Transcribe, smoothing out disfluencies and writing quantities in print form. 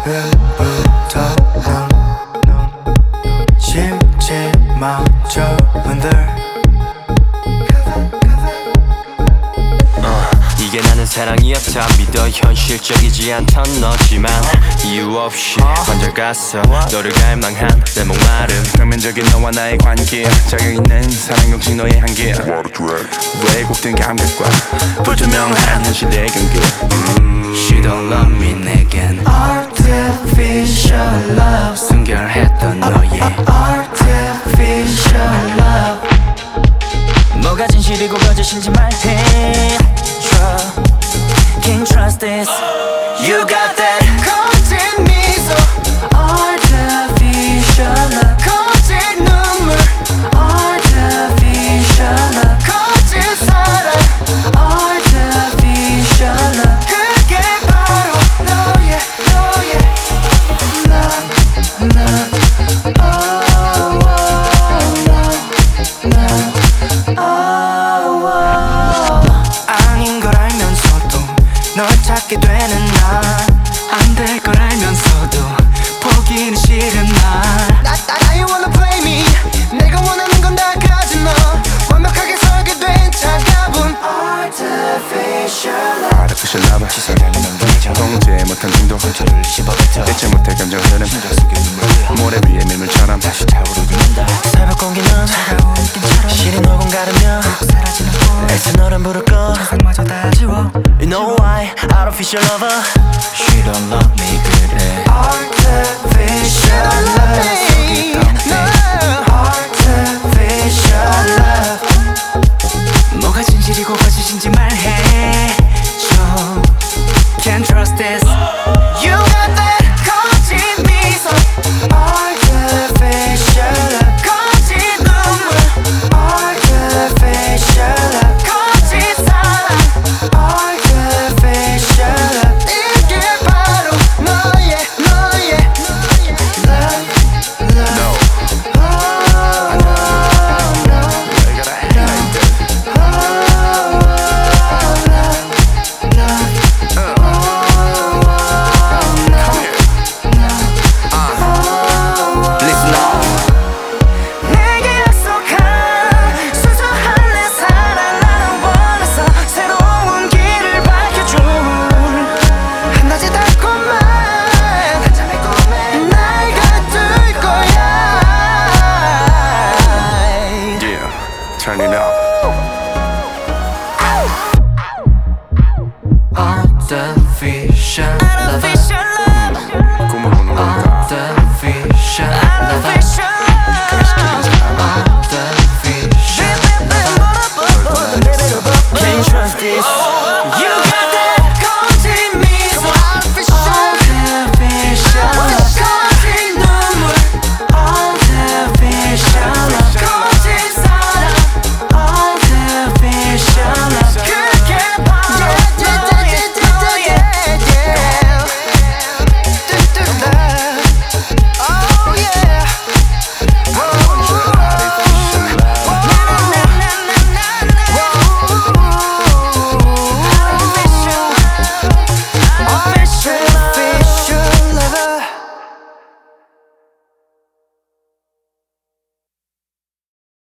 일부터 넌 심지마저 흔들 이게 나는 사랑이었다 믿어 현실적이지 않던 너지만 이유 없이 먼저 갔어 너를 갈망한 내 목마름 표면적인 너와 나의 관계 자격있는 사랑 공식 너의 한계 왜곡된 감각과 불투명한 현실의 경계 She don't love me 내겐 Artificial love 순결했던 너의 Artificial love 뭐가 진실이고 거짓인지 말해 Can't trust this You got that 거짓 미소 Artificial love 거짓 눈물 Artificial love 거짓 사랑 Artificial love 그게 바로 너의 love 아닌 걸 알면서도 널 찾게 되는 날 안 될 걸 알면서도 포기는 싫은 날 Now you wanna play me 내가 원하는 건 다 가진 너 완벽하게 설계된 차가운 Artificial love Artificial love 시선을 넘기죠 통제 못한 중독 저를 씹어뱉어 대체 못해 감정 흐름 심장 속에 눈물이야 모래 위에 밀물처럼 다시 타오르는다 새벽 공기는 차가운 느낌처럼 시린 얼굴 가르며 사라지는 꿈 애써 너를 부를 거 세상마저 다 지워 You know why Artificial lover She don't love me 그래